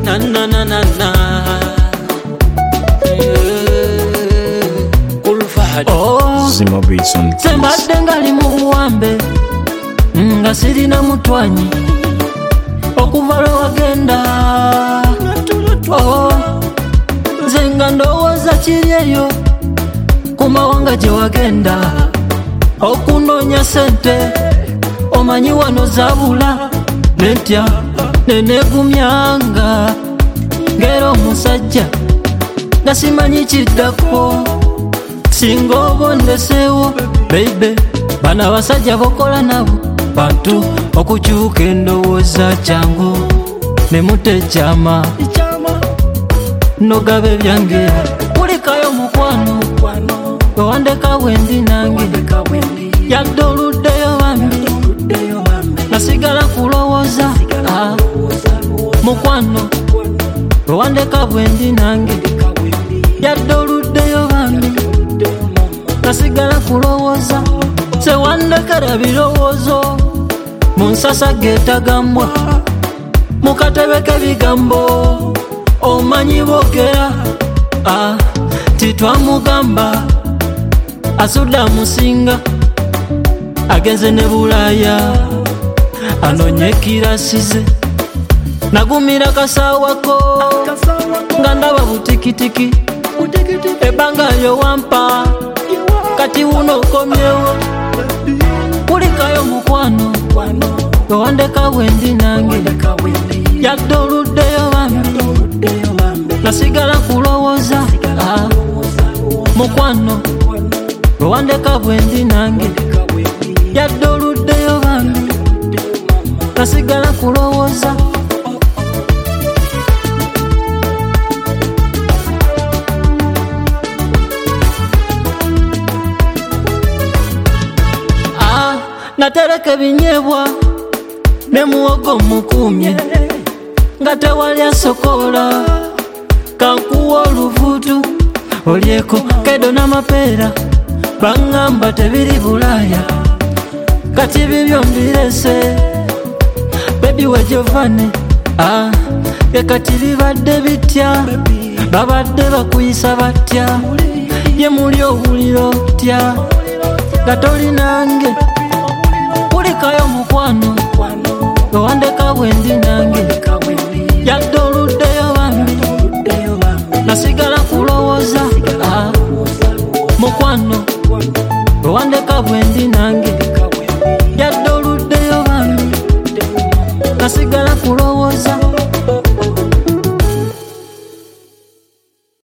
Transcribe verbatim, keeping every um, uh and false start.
na na na na na. Oh, Zima Beats on Beats. Sembadde ngali mu buwambe nga sirina mutwanyi okuva lwe wagenda. Oh, nze nga ndowooza kiri eyo ku mawanga gye wagenda okunoonya sente, omanyi wano zaabula netya nenegumyanga ngera omusajja nga simanyi kiddako singa obondeseewo. Baby, bana abasajja bokola nabo bantu okukyuka endowooza kyangu ne mutekyama nogabe byange. Kulikayo mukwano wewandeka bwendi nange yadde oluddeyo bambi nasigala kulowooza. Ah, mukwano wewandeka bwendi nange yadde oluddeyo bambi nasigala kulowooza. Sewandekera birowoozo munsasa geetagambwa mukatebe k'ebigambo omanyi boogera. Ah, titwamugamba asudda musinga agenze ne Bulaaya anoonye kirasize. Nagumira kasaawako nga ndaba butikitiki ebbanga lyo wampa kati wuno okomyewo. Kulikayo mukwano wewandeka bwendi nange yadde oluddeyo bambi nasigala kulowooza. Ah, mukwano wewandeka bwendi nange yadde oluddeyo bambi nasigala kulowooza. Natereka ebinyeebwa ne muwogo mukumye nga tewali asokola, kankuwa oluvuutu olyeko kedo n'amapeera baŋŋamba tebiri Bulaaya kati bibyo mbirese. Baby wejovane. Ah, ye kati bibadde bitya babadde bakuyisa batya ye muli obuliro tya nga toli nange. Kulikayo mukwano wewandeka bwendi nange